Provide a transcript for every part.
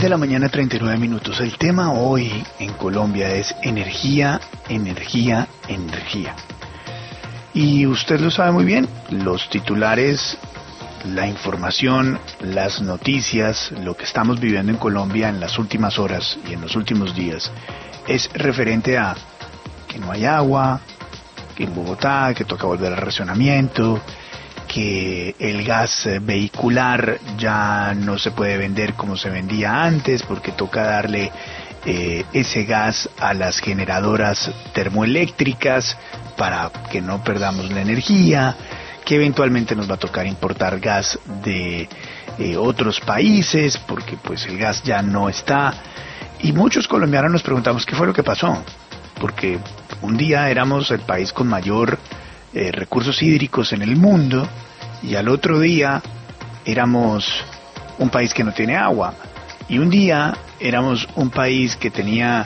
10 de la mañana, 39 minutos. El tema hoy en Colombia es energía, energía, energía. Y usted lo sabe muy bien, los titulares, la información, las noticias, lo que estamos viviendo en Colombia en las últimas horas y en los últimos días es referente a que no hay agua, que en Bogotá, que toca volver al racionamiento, que el gas vehicular ya no se puede vender como se vendía antes porque toca darle ese gas a las generadoras termoeléctricas para que no perdamos la energía, que eventualmente nos va a tocar importar gas de otros países porque pues el gas ya no está. Y muchos colombianos nos preguntamos qué fue lo que pasó, porque un día éramos el país con mayor recursos hídricos en el mundo y al otro día éramos un país que no tiene agua y un día éramos un país que tenía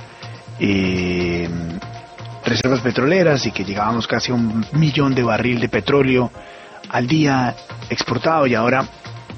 reservas petroleras y que llegábamos casi a 1 millón de barril de petróleo al día exportado y ahora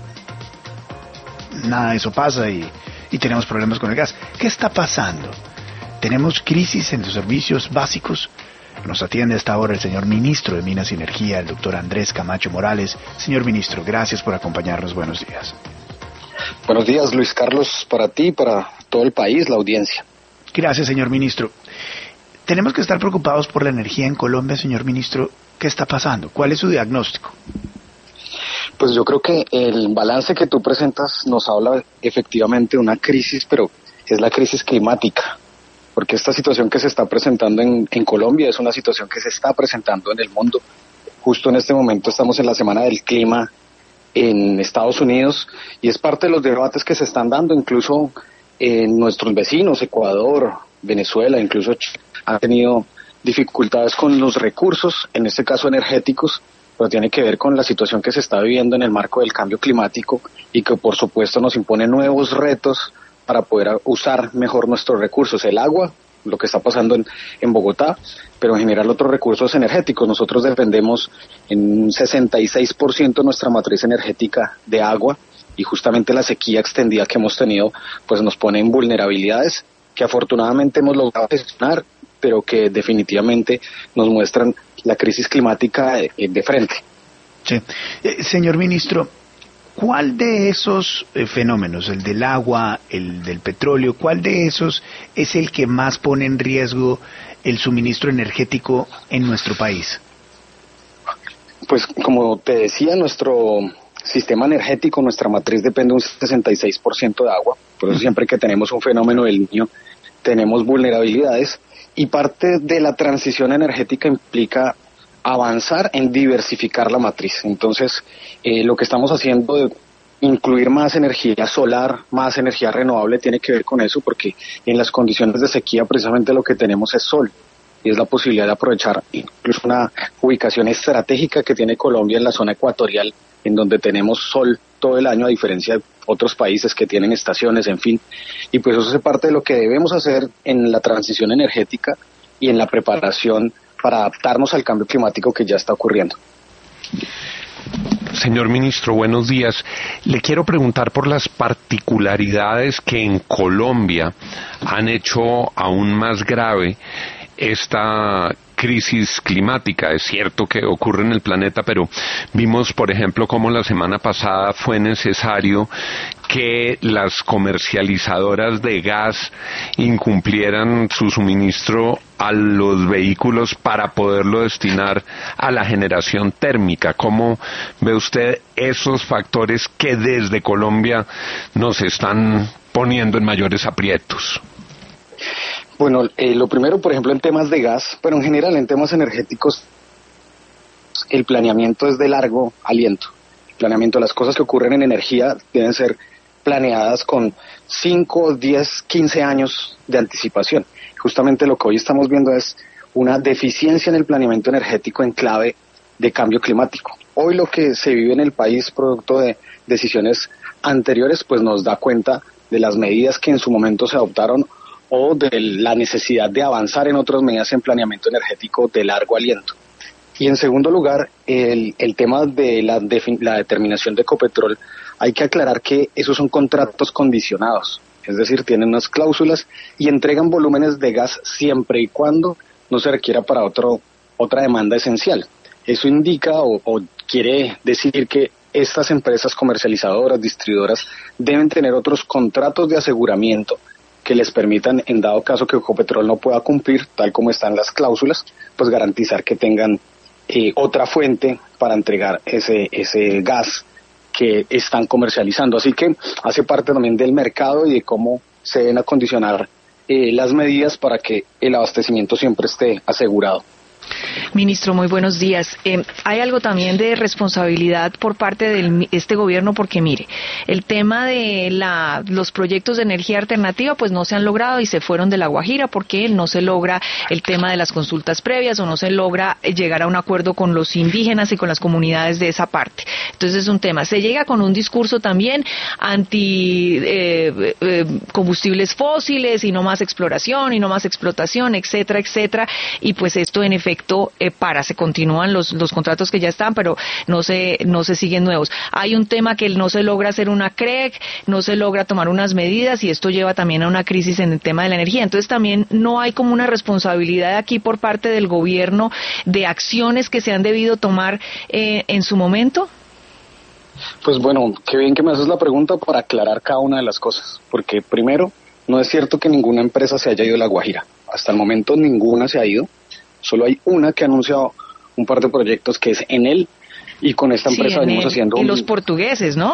nada de eso pasa y tenemos problemas con el gas. ¿Qué está pasando? Tenemos crisis en los servicios básicos. Nos atiende a esta hora el señor ministro de Minas y Energía, el doctor Andrés Camacho Morales. Señor ministro, gracias por acompañarnos. Buenos días. Buenos días, Luis Carlos, para ti, para todo el país, la audiencia. Gracias, señor ministro. Tenemos que estar preocupados por la energía en Colombia, señor ministro. ¿Qué está pasando? ¿Cuál es su diagnóstico? Pues yo creo que el balance que tú presentas nos habla efectivamente de una crisis, pero es la crisis climática. Porque esta situación que se está presentando en Colombia es una situación que se está presentando en el mundo. Justo en este momento estamos en la Semana del Clima en Estados Unidos y es parte de los debates que se están dando incluso en nuestros vecinos, Ecuador, Venezuela, incluso Chile, han tenido dificultades con los recursos, en este caso energéticos, pero tiene que ver con la situación que se está viviendo en el marco del cambio climático y que por supuesto nos impone nuevos retos para poder usar mejor nuestros recursos, el agua, lo que está pasando en Bogotá, pero en general otros recursos energéticos. Nosotros dependemos en un 66% de nuestra matriz energética de agua y justamente la sequía extendida que hemos tenido pues nos pone en vulnerabilidades que afortunadamente hemos logrado gestionar, pero que definitivamente nos muestran la crisis climática de frente. Sí. Señor ministro, ¿cuál de esos fenómenos, el del agua, el del petróleo, cuál de esos es el que más pone en riesgo el suministro energético en nuestro país? Pues como te decía, nuestro sistema energético, nuestra matriz depende un 66% de agua, por eso siempre que tenemos un fenómeno del Niño tenemos vulnerabilidades y parte de la transición energética implica avanzar en diversificar la matriz. Entonces, lo que estamos haciendo de incluir más energía solar, más energía renovable, tiene que ver con eso, porque en las condiciones de sequía precisamente lo que tenemos es sol, y es la posibilidad de aprovechar incluso una ubicación estratégica que tiene Colombia en la zona ecuatorial, en donde tenemos sol todo el año, a diferencia de otros países que tienen estaciones, en fin. Y pues eso es parte de lo que debemos hacer en la transición energética y en la preparación para adaptarnos al cambio climático que ya está ocurriendo. Señor ministro, buenos días. Le quiero preguntar por las particularidades que en Colombia han hecho aún más grave esta crisis climática. Es cierto que ocurre en el planeta, pero vimos, por ejemplo, cómo la semana pasada fue necesario que las comercializadoras de gas incumplieran su suministro a los vehículos para poderlo destinar a la generación térmica. ¿Cómo ve usted esos factores que desde Colombia nos están poniendo en mayores aprietos? Bueno, lo primero, por ejemplo, en temas de gas, pero en general en temas energéticos, el planeamiento es de largo aliento. El planeamiento, las cosas que ocurren en energía deben ser planeadas con 5, 10, 15 años de anticipación. Justamente lo que hoy estamos viendo es una deficiencia en el planeamiento energético en clave de cambio climático. Hoy lo que se vive en el país producto de decisiones anteriores pues nos da cuenta de las medidas que en su momento se adoptaron o de la necesidad de avanzar en otras medidas en planeamiento energético de largo aliento. Y en segundo lugar, el tema de la determinación de Ecopetrol, hay que aclarar que esos son contratos condicionados, es decir, tienen unas cláusulas y entregan volúmenes de gas siempre y cuando no se requiera para otra demanda esencial. Eso indica o quiere decir que estas empresas comercializadoras, distribuidoras, deben tener otros contratos de aseguramiento que les permitan, en dado caso que Ecopetrol no pueda cumplir, tal como están las cláusulas, pues garantizar que tengan otra fuente para entregar ese gas que están comercializando. Así que hace parte también del mercado y de cómo se deben acondicionar las medidas para que el abastecimiento siempre esté asegurado. Ministro, muy buenos días. Hay algo también de responsabilidad por parte de este gobierno, porque mire, el tema de los proyectos de energía alternativa pues no se han logrado y se fueron de La Guajira porque no se logra el tema de las consultas previas o no se logra llegar a un acuerdo con los indígenas y con las comunidades de esa parte. Entonces es un tema. Se llega con un discurso también anti combustibles fósiles y no más exploración y no más explotación, etcétera, etcétera, y pues esto en efecto se continúan los contratos que ya están, pero no se siguen nuevos. Hay un tema que no se logra hacer una CREC, no se logra tomar unas medidas y esto lleva también a una crisis en el tema de la energía. Entonces también no hay como una responsabilidad aquí por parte del gobierno de acciones que se han debido tomar en su momento. Pues bueno, qué bien que me haces la pregunta para aclarar cada una de las cosas, porque primero, no es cierto que ninguna empresa se haya ido a La Guajira. Hasta el momento ninguna se ha ido. Solo hay una que ha anunciado un par de proyectos que es Enel, y con esta empresa venimos haciendo... Y los portugueses, ¿no?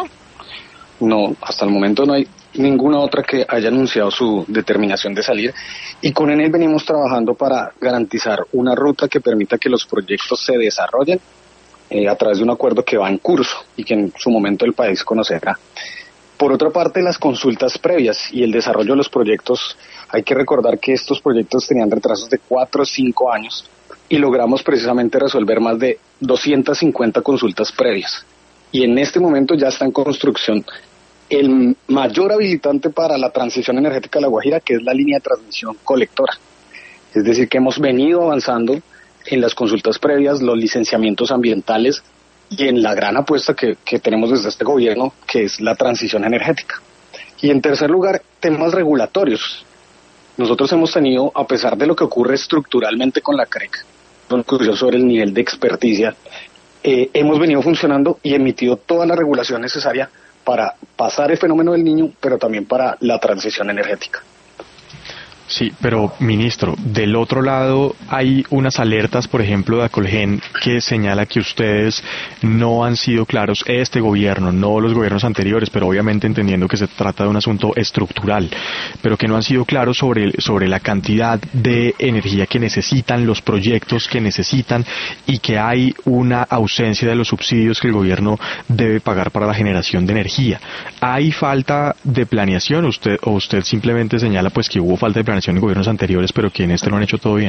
No, hasta el momento no hay ninguna otra que haya anunciado su determinación de salir, y con Enel venimos trabajando para garantizar una ruta que permita que los proyectos se desarrollen a través de un acuerdo que va en curso y que en su momento el país conocerá. Por otra parte, las consultas previas y el desarrollo de los proyectos, hay que recordar que estos proyectos tenían retrasos de 4 o 5 años y logramos precisamente resolver más de 250 consultas previas. Y en este momento ya está en construcción el mayor habilitante para la transición energética de La Guajira, que es la línea de transmisión colectora. Es decir, que hemos venido avanzando en las consultas previas, los licenciamientos ambientales, y en la gran apuesta que tenemos desde este gobierno, que es la transición energética. Y en tercer lugar, temas regulatorios. Nosotros hemos tenido, a pesar de lo que ocurre estructuralmente con la CREC, sobre el nivel de experticia, hemos venido funcionando y emitido toda la regulación necesaria para pasar el fenómeno del Niño, pero también para la transición energética. Sí, pero ministro, del otro lado hay unas alertas, por ejemplo, de Acolgen, que señala que ustedes no han sido claros, este gobierno, no los gobiernos anteriores, pero obviamente entendiendo que se trata de un asunto estructural, pero que no han sido claros sobre la cantidad de energía que necesitan, los proyectos que necesitan, y que hay una ausencia de los subsidios que el gobierno debe pagar para la generación de energía. ¿Hay falta de planeación? ¿Usted simplemente señala pues que hubo falta de planeación en gobiernos anteriores, pero que en este lo han hecho todo bien?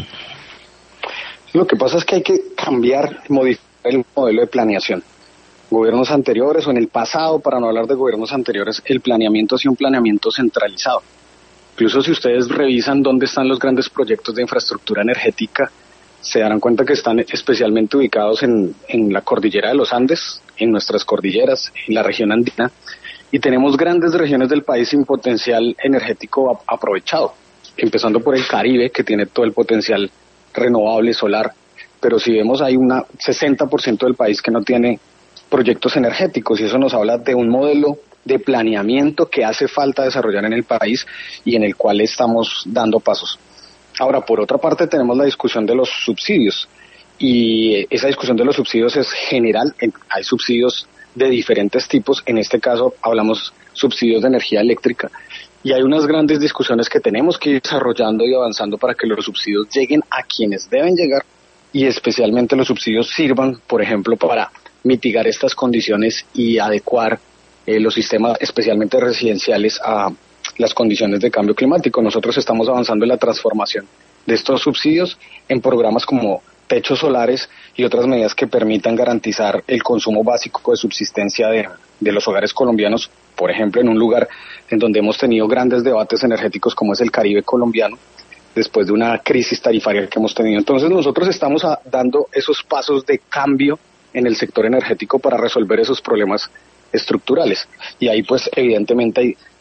Lo que pasa es que hay que cambiar, modificar el modelo de planeación. Gobiernos anteriores o en el pasado, para no hablar de gobiernos anteriores, el planeamiento ha sido un planeamiento centralizado. Incluso si ustedes revisan dónde están los grandes proyectos de infraestructura energética, se darán cuenta que están especialmente ubicados en la cordillera de los Andes, en nuestras cordilleras, en la región andina, y tenemos grandes regiones del país sin potencial energético aprovechado, empezando por el Caribe, que tiene todo el potencial renovable solar, pero si vemos hay un 60% del país que no tiene proyectos energéticos, y eso nos habla de un modelo de planeamiento que hace falta desarrollar en el país y en el cual estamos dando pasos. Ahora, por otra parte, tenemos la discusión de los subsidios, y esa discusión de los subsidios es general. Hay subsidios de diferentes tipos, en este caso hablamos subsidios de energía eléctrica, y hay unas grandes discusiones que tenemos que ir desarrollando y avanzando para que los subsidios lleguen a quienes deben llegar, y especialmente los subsidios sirvan, por ejemplo, para mitigar estas condiciones y adecuar los sistemas, especialmente residenciales, a las condiciones de cambio climático. Nosotros estamos avanzando en la transformación de estos subsidios en programas como techos solares y otras medidas que permitan garantizar el consumo básico de subsistencia de los hogares colombianos, por ejemplo, en un lugar en donde hemos tenido grandes debates energéticos como es el Caribe colombiano, después de una crisis tarifaria que hemos tenido. Entonces nosotros estamos dando esos pasos de cambio en el sector energético para resolver esos problemas estructurales, y ahí pues evidentemente hay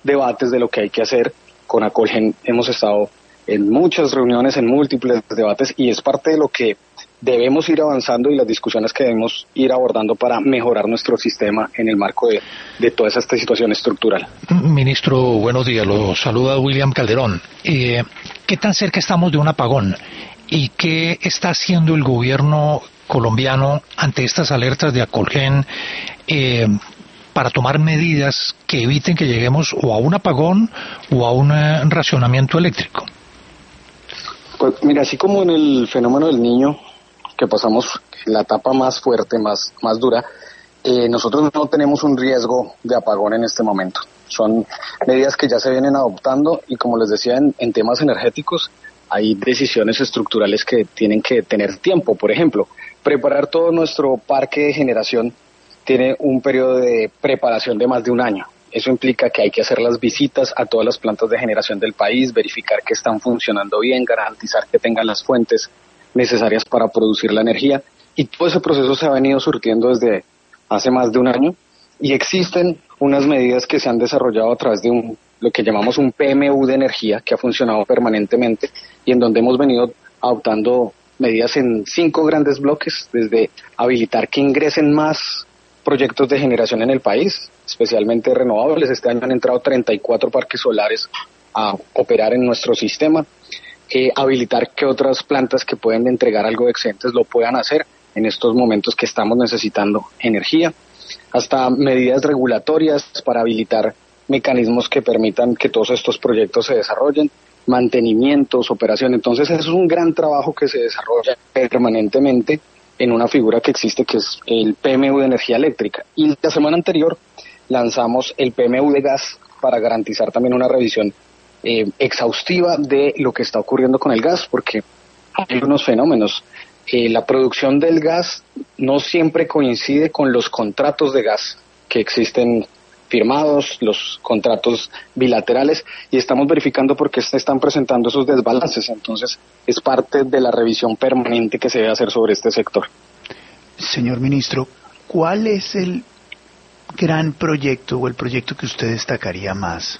debates de lo que hay que hacer. Con Acolgen hemos estado en muchas reuniones, en múltiples debates, y es parte de lo que debemos ir avanzando y las discusiones que debemos ir abordando para mejorar nuestro sistema en el marco de toda esta situación estructural. Ministro, buenos días. Lo saluda William Calderón. ¿Qué tan cerca estamos de un apagón? ¿Y qué está haciendo el gobierno colombiano ante estas alertas de Acolgen para tomar medidas que eviten que lleguemos o a un apagón o a un racionamiento eléctrico? Pues mira, así como en el fenómeno del Niño, que pasamos la etapa más fuerte, más dura, nosotros no tenemos un riesgo de apagón en este momento. Son medidas que ya se vienen adoptando y, como les decía, en temas energéticos hay decisiones estructurales que tienen que tener tiempo. Por ejemplo, preparar todo nuestro parque de generación tiene un periodo de preparación de más de un año. Eso implica que hay que hacer las visitas a todas las plantas de generación del país, verificar que están funcionando bien, garantizar que tengan las fuentes necesarias para producir la energía, y todo ese proceso se ha venido surtiendo desde hace más de un año, y existen unas medidas que se han desarrollado a través de lo que llamamos un PMU de energía, que ha funcionado permanentemente y en donde hemos venido adoptando medidas en 5 grandes bloques, desde habilitar que ingresen más proyectos de generación en el país, especialmente renovables. Este año han entrado 34 parques solares a operar en nuestro sistema, habilitar que otras plantas que pueden entregar algo de excedentes lo puedan hacer en estos momentos que estamos necesitando energía, hasta medidas regulatorias para habilitar mecanismos que permitan que todos estos proyectos se desarrollen, mantenimientos, operación. Entonces es un gran trabajo que se desarrolla permanentemente en una figura que existe, que es el PMU de energía eléctrica. Y la semana anterior lanzamos el PMU de gas para garantizar también una revisión exhaustiva de lo que está ocurriendo con el gas, porque hay unos fenómenos. La producción del gas no siempre coincide con los contratos de gas que existen firmados, los contratos bilaterales, y estamos verificando por qué se están presentando esos desbalances. Entonces es parte de la revisión permanente que se debe hacer sobre este sector. Señor ministro, ¿cuál es el gran proyecto o el proyecto que usted destacaría más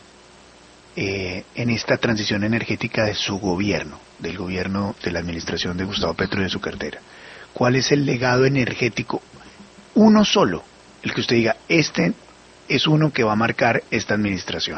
en esta transición energética de su gobierno, del gobierno de la administración de Gustavo Petro y de su cartera? ¿Cuál es el legado energético? Uno solo, el que usted diga, este es uno que va a marcar esta administración.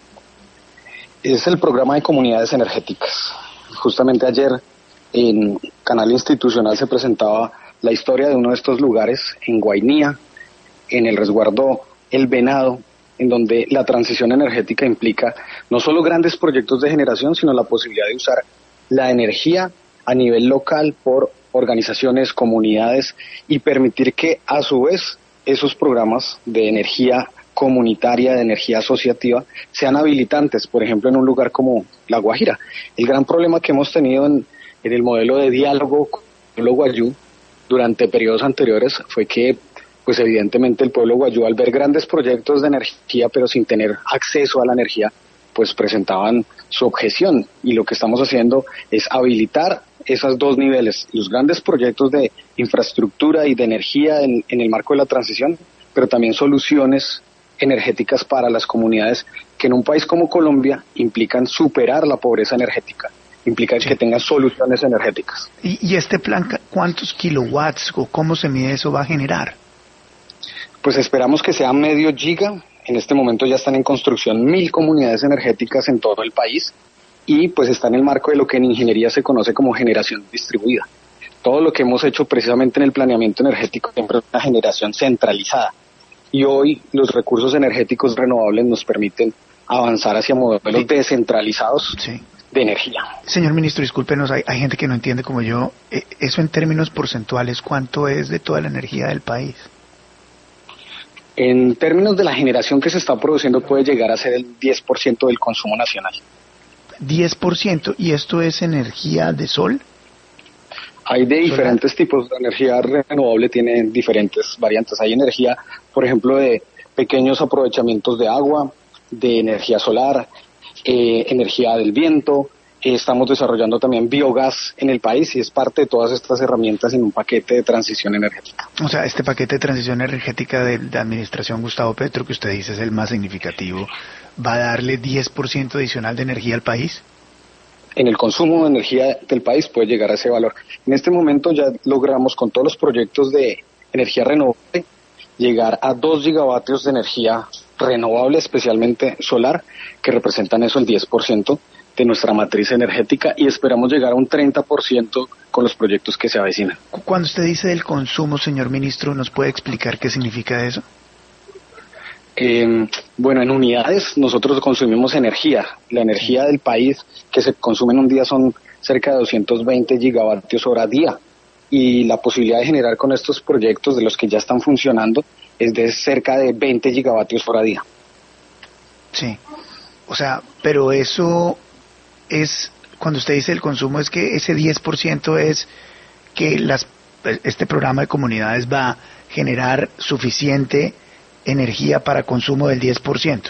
Es el programa de comunidades energéticas. Justamente ayer en Canal Institucional se presentaba la historia de uno de estos lugares en Guainía, en el resguardo El Venado, en donde la transición energética implica no solo grandes proyectos de generación, sino la posibilidad de usar la energía a nivel local por organizaciones, comunidades, y permitir que a su vez esos programas de energía comunitaria, de energía asociativa, sean habilitantes, por ejemplo, en un lugar como La Guajira. El gran problema que hemos tenido en el modelo de diálogo con el pueblo guayú durante periodos anteriores fue que, pues evidentemente, el pueblo guayú, al ver grandes proyectos de energía, pero sin tener acceso a la energía, pues presentaban su objeción, y lo que estamos haciendo es habilitar esos 2 niveles, los grandes proyectos de infraestructura y de energía en el marco de la transición, pero también soluciones energéticas para las comunidades que en un país como Colombia implican superar la pobreza energética, implican que tengan soluciones energéticas. ¿Y este plan cuántos kilowatts o cómo se mide eso va a generar? Pues esperamos que sea medio giga. En este momento ya están en construcción 1.000 comunidades energéticas en todo el país, y pues está en el marco de lo que en ingeniería se conoce como generación distribuida. Todo lo que hemos hecho precisamente en el planeamiento energético siempre es una generación centralizada, y hoy los recursos energéticos renovables nos permiten avanzar hacia modelos descentralizados de energía. Señor ministro, discúlpenos, hay gente que no entiende como yo, eso en términos porcentuales, ¿cuánto es de toda la energía del país? En términos de la generación que se está produciendo puede llegar a ser el 10% del consumo nacional. 10%, ¿y esto es energía de sol? Hay de diferentes tipos. La energía renovable tiene diferentes variantes. Hay energía, por ejemplo, de pequeños aprovechamientos de agua, de energía solar, energía del viento, estamos desarrollando también biogás en el país y es parte de todas estas herramientas en un paquete de transición energética. O sea, este paquete de transición energética de la administración Gustavo Petro, que usted dice es el más significativo, ¿va a darle 10% adicional de energía al país? En el consumo de energía del país puede llegar a ese valor. En este momento ya logramos con todos los proyectos de energía renovable llegar a 2 gigavatios de energía renovable, especialmente solar, que representan eso el 10% de nuestra matriz energética y esperamos llegar a un 30% con los proyectos que se avecinan. Cuando usted dice del consumo, señor ministro, ¿nos puede explicar qué significa eso? Bueno, en unidades nosotros consumimos energía. La energía del país que se consume en un día son cerca de 220 gigavatios hora día y la posibilidad de generar con estos proyectos de los que ya están funcionando es de cerca de 20 gigavatios hora día. Sí, o sea, pero eso es, cuando usted dice el consumo, es que ese 10% es que este programa de comunidades va a generar suficiente energía para consumo del 10%.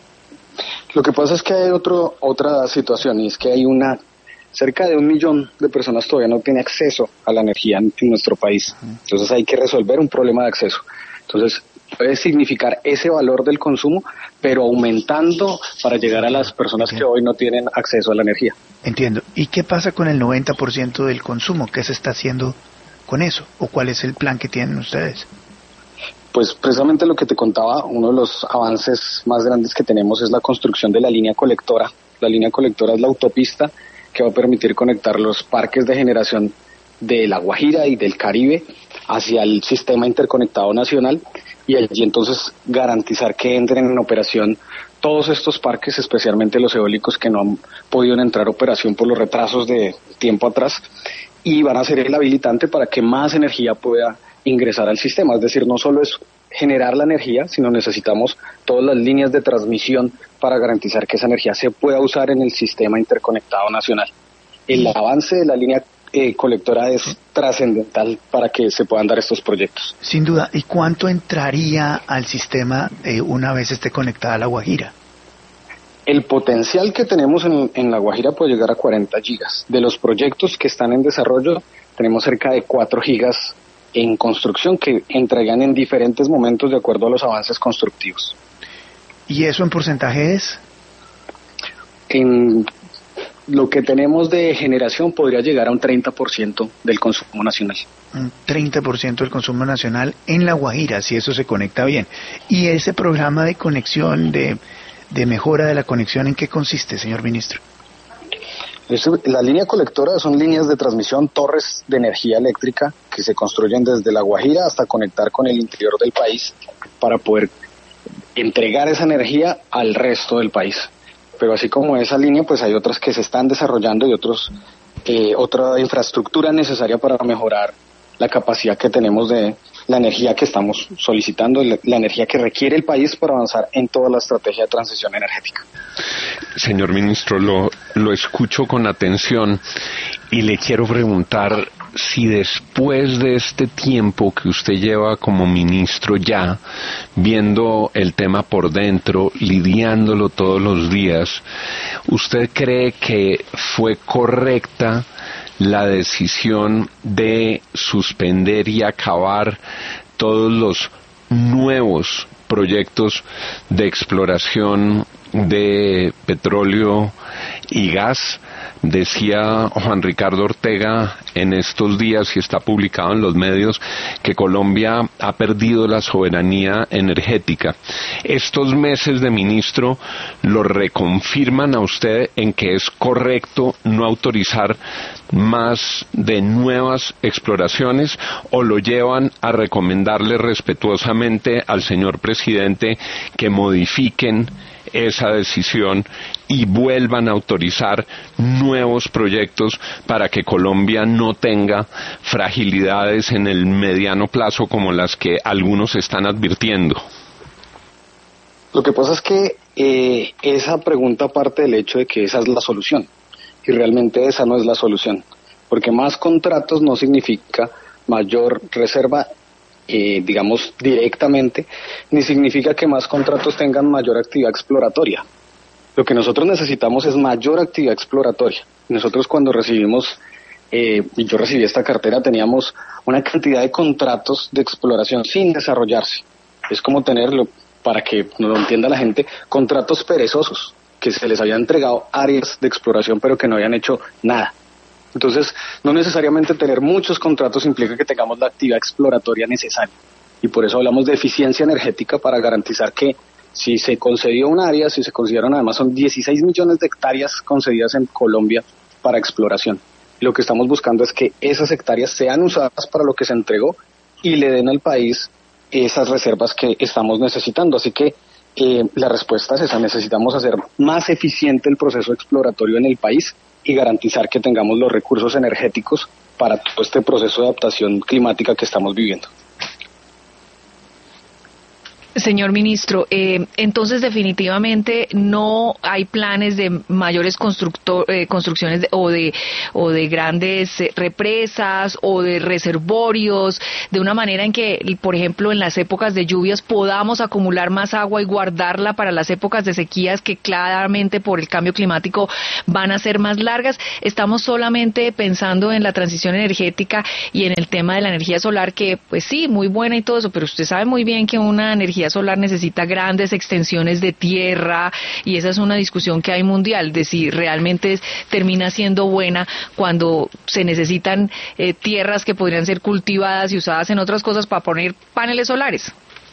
Lo que pasa es que hay otra situación y es que hay cerca de 1 millón de personas todavía no tiene acceso a la energía en nuestro país. Entonces hay que resolver un problema de acceso. Entonces puede significar ese valor del consumo, pero aumentando para llegar a las personas que hoy no tienen acceso a la energía. Entiendo. ¿Y qué pasa con el 90% del consumo? ¿Qué se está haciendo con eso? ¿O cuál es el plan que tienen ustedes? Pues precisamente lo que te contaba, uno de los avances más grandes que tenemos es la construcción de la línea colectora. La línea colectora es la autopista que va a permitir conectar los parques de generación de La Guajira y del Caribe hacia el sistema interconectado nacional y allí entonces garantizar que entren en operación todos estos parques, especialmente los eólicos que no han podido entrar a operación por los retrasos de tiempo atrás, y van a ser el habilitante para que más energía pueda ingresar al sistema. Es decir, no solo es generar la energía, sino necesitamos todas las líneas de transmisión para garantizar que esa energía se pueda usar en el sistema interconectado nacional. El avance de la línea colectora es trascendental para que se puedan dar estos proyectos. Sin duda. ¿Y cuánto entraría al sistema una vez esté conectada a La Guajira? El potencial que tenemos en La Guajira puede llegar a 40 gigas. De los proyectos que están en desarrollo, tenemos cerca de 4 gigas en construcción que entregan en diferentes momentos de acuerdo a los avances constructivos. ¿Y eso en porcentaje es? En lo que tenemos de generación podría llegar a un 30% del consumo nacional. Un 30% del consumo nacional en La Guajira, si eso se conecta bien. ¿Y ese programa de conexión, de mejora de la conexión, en qué consiste, señor ministro? La línea colectora son líneas de transmisión, torres de energía eléctrica que se construyen desde La Guajira hasta conectar con el interior del país para poder entregar esa energía al resto del país. Pero así como esa línea, pues hay otras que se están desarrollando y otra infraestructura necesaria para mejorar la capacidad que tenemos de la energía que estamos solicitando, la energía que requiere el país para avanzar en toda la estrategia de transición energética. Señor ministro, lo escucho con atención y le quiero preguntar si después de este tiempo que usted lleva como ministro ya, viendo el tema por dentro, lidiándolo todos los días, ¿usted cree que fue correcta la decisión de suspender y acabar todos los nuevos proyectos de exploración de petróleo y gas? Decía Juan Ricardo Ortega en estos días, y está publicado en los medios, que Colombia ha perdido la soberanía energética. Estos meses de ministro lo reconfirman a usted en que es correcto no autorizar más de nuevas exploraciones, o lo llevan a recomendarle respetuosamente al señor presidente que modifiquen esa decisión y vuelvan a autorizar nuevos proyectos para que Colombia no tenga fragilidades en el mediano plazo como las que algunos están advirtiendo? Lo que pasa es que esa pregunta parte del hecho de que esa es la solución, y realmente esa no es la solución, porque más contratos no significa mayor reserva, digamos directamente, ni significa que más contratos tengan mayor actividad exploratoria. Lo que nosotros necesitamos es mayor actividad exploratoria. Nosotros cuando recibimos, y yo recibí esta cartera, teníamos una cantidad de contratos de exploración sin desarrollarse. Es como tenerlo, para que no lo entienda la gente, contratos perezosos, que se les habían entregado áreas de exploración pero que no habían hecho nada. Entonces, no necesariamente tener muchos contratos implica que tengamos la actividad exploratoria necesaria. Y por eso hablamos de eficiencia energética, para garantizar que si se concedió un área, si se concedieron, además son 16 millones de hectáreas concedidas en Colombia para exploración. Lo que estamos buscando es que esas hectáreas sean usadas para lo que se entregó y le den al país esas reservas que estamos necesitando. Así que la respuesta es esa: necesitamos hacer más eficiente el proceso exploratorio en el país y garantizar que tengamos los recursos energéticos para todo este proceso de adaptación climática que estamos viviendo. Señor ministro, entonces definitivamente no hay planes de mayores construcciones o de grandes represas o de reservorios, de una manera en que, por ejemplo, en las épocas de lluvias podamos acumular más agua y guardarla para las épocas de sequías, que claramente por el cambio climático van a ser más largas. Estamos solamente pensando en la transición energética y en el tema de la energía solar, que pues sí, muy buena y todo eso, pero usted sabe muy bien que una energía solar necesita grandes extensiones de tierra, y esa es una discusión que hay mundial, de si realmente termina siendo buena cuando se necesitan tierras que podrían ser cultivadas y usadas en otras cosas para poner paneles solares.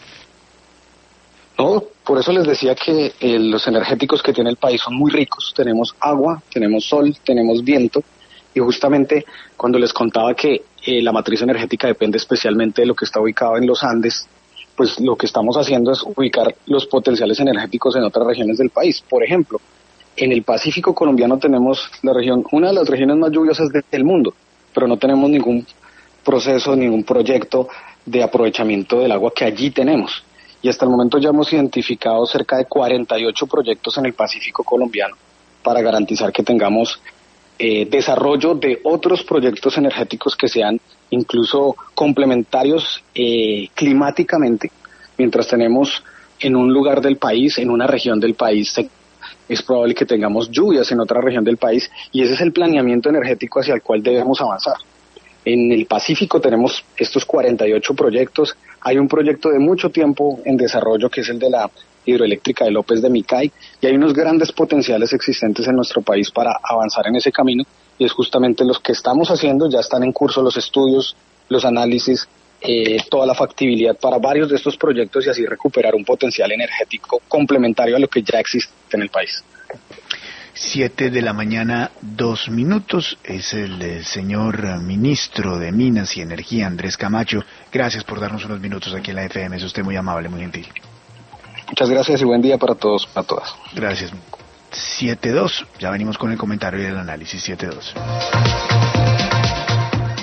No, por eso les decía que los energéticos que tiene el país son muy ricos. Tenemos agua, tenemos sol, tenemos viento, y justamente cuando les contaba que la matriz energética depende especialmente de lo que está ubicado en los Andes, pues lo que estamos haciendo es ubicar los potenciales energéticos en otras regiones del país. Por ejemplo, en el Pacífico colombiano tenemos una de las regiones más lluviosas del mundo, pero no tenemos ningún proceso, ningún proyecto de aprovechamiento del agua que allí tenemos. Y hasta el momento ya hemos identificado cerca de 48 proyectos en el Pacífico colombiano para garantizar que tengamos desarrollo de otros proyectos energéticos que sean incluso complementarios climáticamente. Mientras tenemos en un lugar del país, en una región del país, es probable que tengamos lluvias en otra región del país, y ese es el planeamiento energético hacia el cual debemos avanzar. En el Pacífico tenemos estos 48 proyectos. Hay un proyecto de mucho tiempo en desarrollo, que es el de la hidroeléctrica de López de Micay, y hay unos grandes potenciales existentes en nuestro país para avanzar en ese camino, y es justamente los que estamos haciendo. Ya están en curso los estudios, los análisis, toda la factibilidad para varios de estos proyectos, y así recuperar un potencial energético complementario a lo que ya existe en el país. 7 de la mañana, 2 minutos. Es el señor ministro de Minas y Energía, Andrés Camacho. Gracias por darnos unos minutos aquí en la FM. Es usted muy amable, muy gentil. Muchas gracias y buen día para todos, para todas. Gracias. 7-2. Ya venimos con el comentario y el análisis. 7-2.